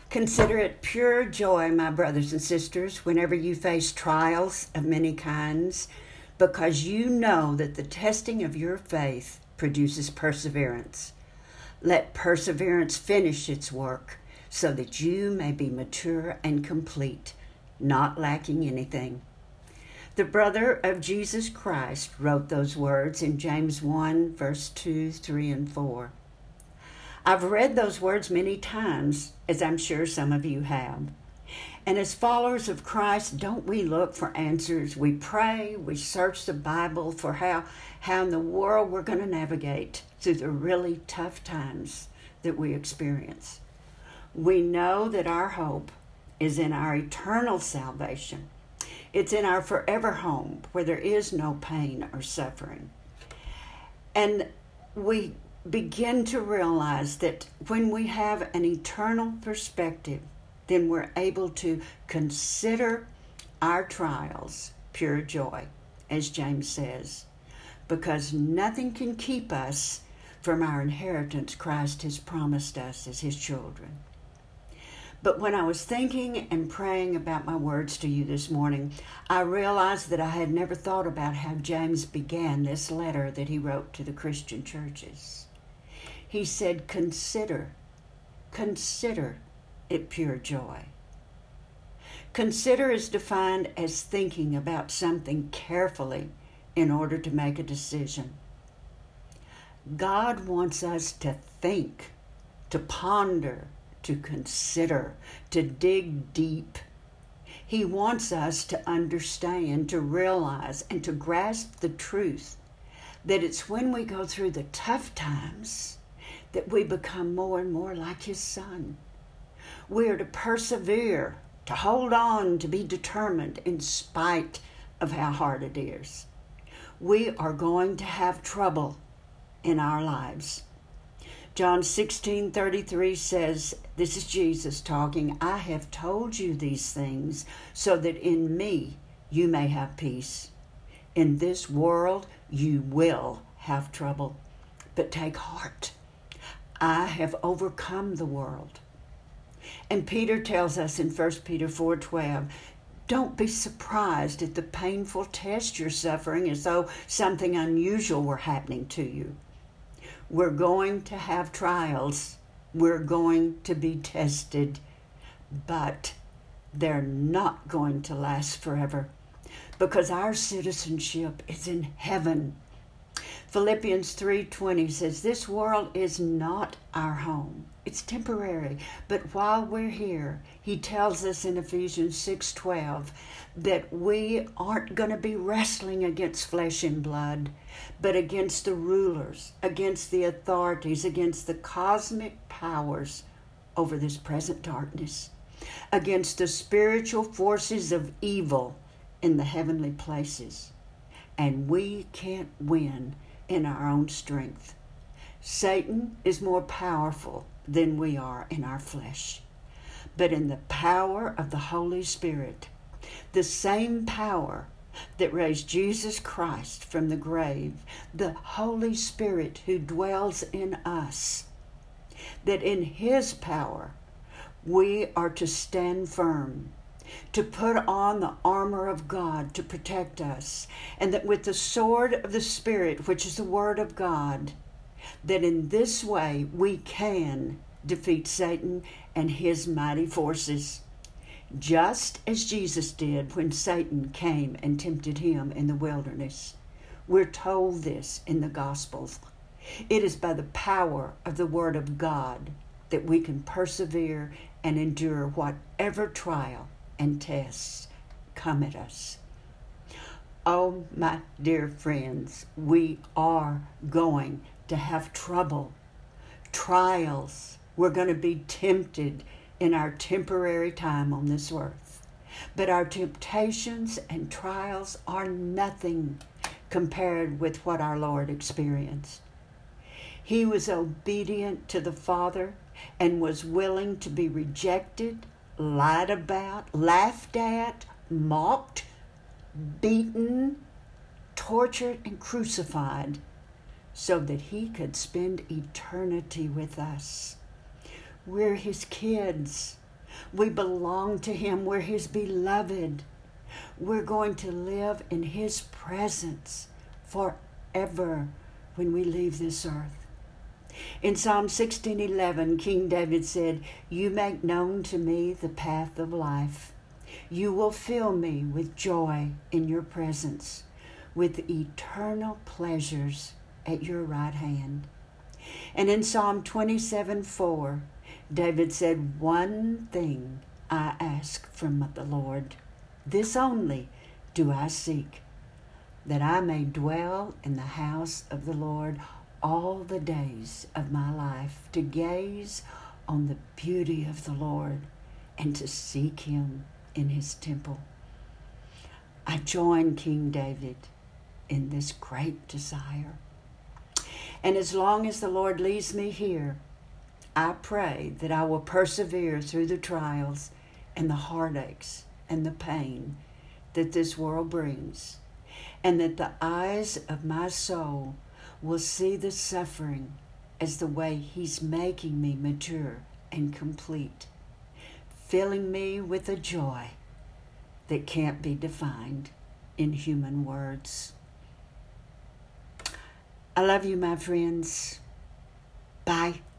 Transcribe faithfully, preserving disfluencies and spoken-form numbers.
Consider it pure joy, my brothers and sisters, whenever you face trials of many kinds, because you know that the testing of your faith produces perseverance. Let perseverance finish its work, so that you may be mature and complete, not lacking anything. The brother of Jesus Christ wrote those words in James one, verse two, three, and four. I've read those words many times, as I'm sure some of you have. And as followers of Christ, don't we look for answers? We pray, we search the Bible for how, how in the world we're going to navigate through the really tough times that we experience. We know that our hope is in our eternal salvation. It's in our forever home where there is no pain or suffering. And we begin to realize that when we have an eternal perspective, then we're able to consider our trials pure joy, as James says, because nothing can keep us from our inheritance Christ has promised us as his children. But when I was thinking and praying about my words to you this morning, I realized that I had never thought about how James began this letter that he wrote to the Christian churches. He said, consider, consider it pure joy. Consider is defined as thinking about something carefully in order to make a decision. God wants us to think, to ponder, to consider, to dig deep. He wants us to understand, to realize, and to grasp the truth that it's when we go through the tough times that we become more and more like his Son. We are to persevere, to hold on, to be determined in spite of how hard it is. We are going to have trouble in our lives. John sixteen thirty-three says, this is Jesus talking, I have told you these things so that in me you may have peace. In this world you will have trouble, but take heart. I have overcome the world. And Peter tells us in First Peter four twelve, don't be surprised at the painful test you're suffering as though something unusual were happening to you. We're going to have trials. We're going to be tested, but they're not going to last forever because our citizenship is in heaven. Philippians three twenty says, this world is not our home. It's temporary. But while we're here, he tells us in Ephesians six twelve that we aren't going to be wrestling against flesh and blood, but against the rulers, against the authorities, against the cosmic powers over this present darkness, against the spiritual forces of evil in the heavenly places. And we can't win in our own strength. Satan is more powerful than we are in our flesh. But in the power of the Holy Spirit, the same power that raised Jesus Christ from the grave, the Holy Spirit who dwells in us, that in his power we are to stand firm, to put on the armor of God to protect us, and that with the sword of the Spirit, which is the Word of God, that in this way we can defeat Satan and his mighty forces, just as Jesus did when Satan came and tempted him in the wilderness. We're told this in the Gospels. It is by the power of the Word of God that we can persevere and endure whatever trial and tests come at us. Oh, my dear friends, we are going to have trouble, trials. We're going to be tempted in our temporary time on this earth. But our temptations and trials are nothing compared with what our Lord experienced. He was obedient to the Father and was willing to be rejected, lied about, laughed at, mocked, beaten, tortured, and crucified so that he could spend eternity with us. We're his kids. We belong to Him. We're His beloved. We're going to live in His presence forever when we leave this earth. In Psalm sixteen eleven, King David said, "You make known to me the path of life. You will fill me with joy in your presence, with eternal pleasures at your right hand." And in Psalm twenty-seven four, David said, "One thing I ask from the Lord, this only do I seek, that I may dwell in the house of the Lord all the days of my life, to gaze on the beauty of the Lord and to seek Him in His temple." I join King David in this great desire. And as long as the Lord leaves me here, I pray that I will persevere through the trials and the heartaches and the pain that this world brings, and that the eyes of my soul will see the suffering as the way He's making me mature and complete, filling me with a joy that can't be defined in human words. I love you, my friends. Bye.